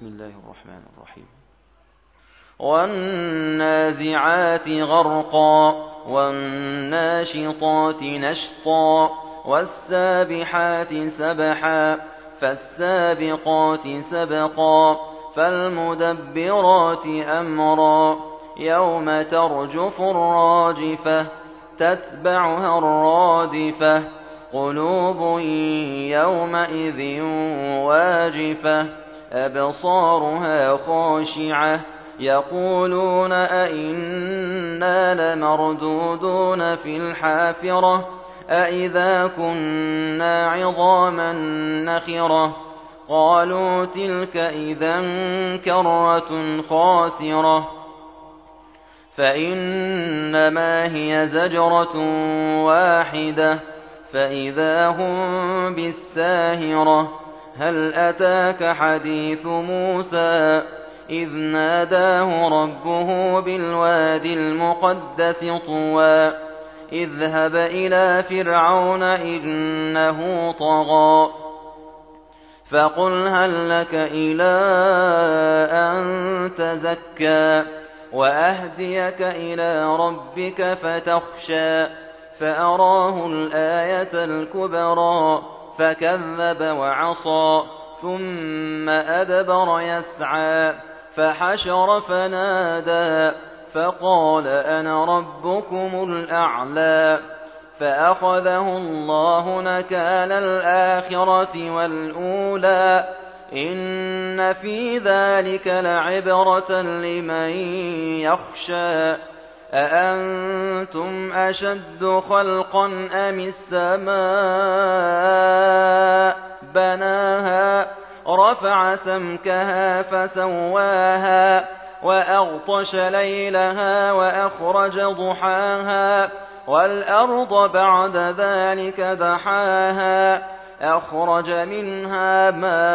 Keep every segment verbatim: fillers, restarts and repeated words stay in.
بسم الله الرحمن الرحيم. والنازعات غرقا والناشطات نشطا والسابحات سبحا فالسابقات سبقا فالمدبرات أمرا يوم ترجف الراجفة تتبعها الرادفة قلوب يومئذ واجفة أبصارها خاشعة يقولون أئنا لمردودون في الحافرة أئذا كنا عظاما نخرة قالوا تلك إذا كرة خاسرة فإنما هي زجرة واحدة فإذا هم بالساهرة هل أتاك حديث موسى إذ ناداه ربه بالوادي المقدس طوى اذهب إلى فرعون إنه طغى فقل هل لك إلى أن تزكى وأهديك إلى ربك فتخشى فأراه الآية الكبرى فكذب وعصى ثم أدبر يسعى فحشر فنادى فقال أنا ربكم الأعلى فأخذه الله نكال الآخرة والأولى إن في ذلك لعبرة لمن يخشى أأنتم أشد خلقا أم السماء بناها رفع سمكها فسواها وأغطش ليلها وأخرج ضحاها والأرض بعد ذلك دحاها أخرج منها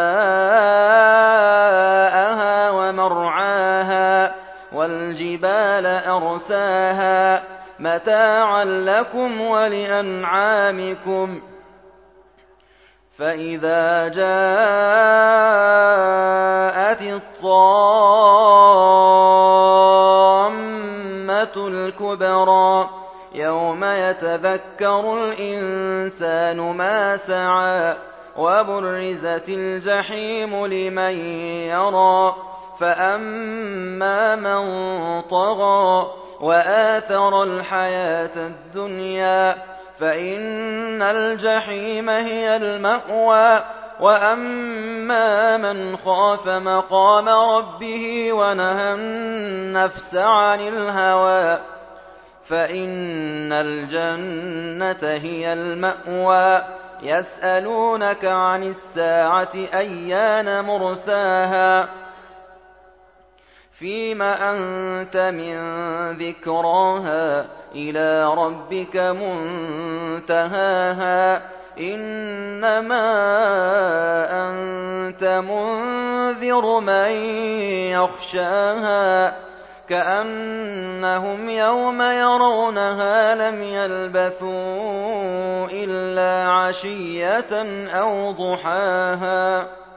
ماءها ومرعاها والجبال أرساها متاعا لكم ولأنعامكم فإذا جاءت الطامة الكبرى يوم يتذكر الإنسان ما سعى وبرزت الجحيم لمن يرى فأما من طغى وآثر الحياة الدنيا فإن الجحيم هي المأوى وأما من خاف مقام ربه ونهى النفس عن الهوى فإن الجنة هي المأوى يسألونك عن الساعة أيان مرساها فيم أنت من ذكراها إلى ربك منتهاها إنما أنت منذر من يخشاها كأنهم يوم يرونها لم يلبثوا إلا عشية أو ضحاها.